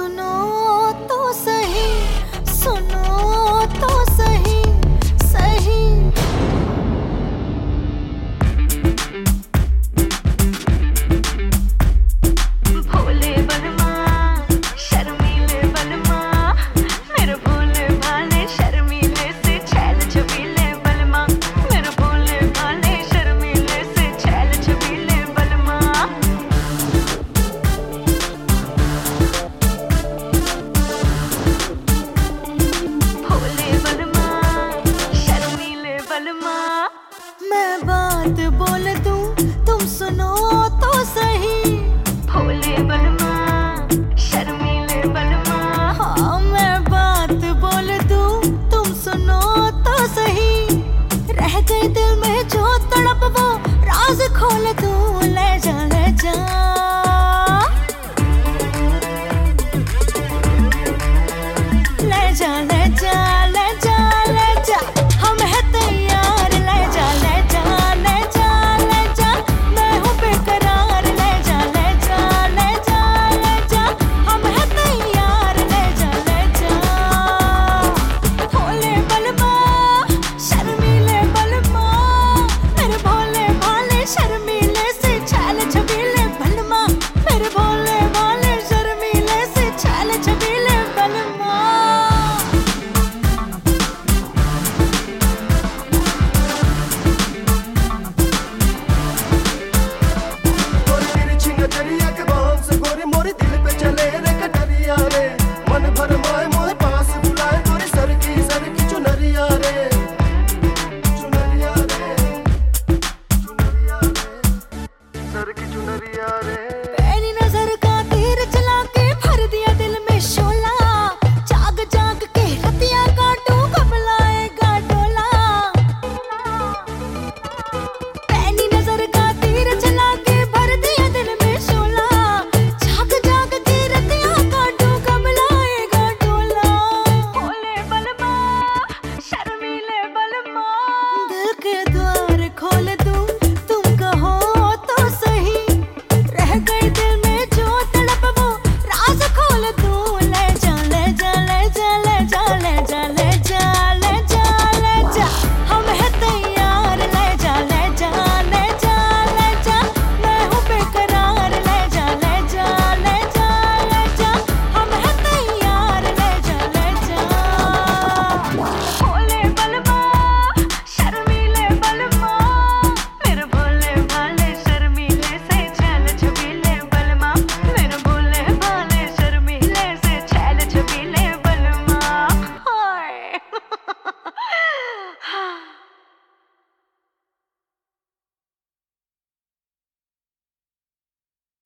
सुनो तो सही, सुनो तो सही, सही। भोले बलमा, शर्मीले बलमा, मेरे भोले भाले शर्मीले से छैल छबीले बलमा, मेरे भोले भाले शर्मीले से छैल छबीले बलमा। भोले बलमा, शर्मीले बलमा, मैं बात बोल दूं तुम सुनो तो सही। भोले बलमा, शर्मीले बलमा, हाँ मैं बात बोल दूं तुम सुनो तो सही। रह गई दिल में जो तड़प वो राज खोल दूं, ले जा ले जा। ले जा ले जा ले जा ले जा, हम है तैयार, ले जा ले जा ले जा ले जा। मैं हूँ बेकरार, ले जा ले जा ले जा ले जा, हम है तैयार, ले जा ले जा। भोले बलमा, शर्मीले बलमा, मेरे भोले भाले शर्मीले से छैल छबीले बलमा, मेरे भोले भाले शर्मीले से छैल छबीले बलमा। नजरिया के बाम से गोरी मोरे दिल पे चले रे कटरिया रे, मन भर माए मोरे पास बुलाए गोरी सर की चुनरिया रे, चुनरिया रे, चुनरिया रे, सर की चुनरिया रे।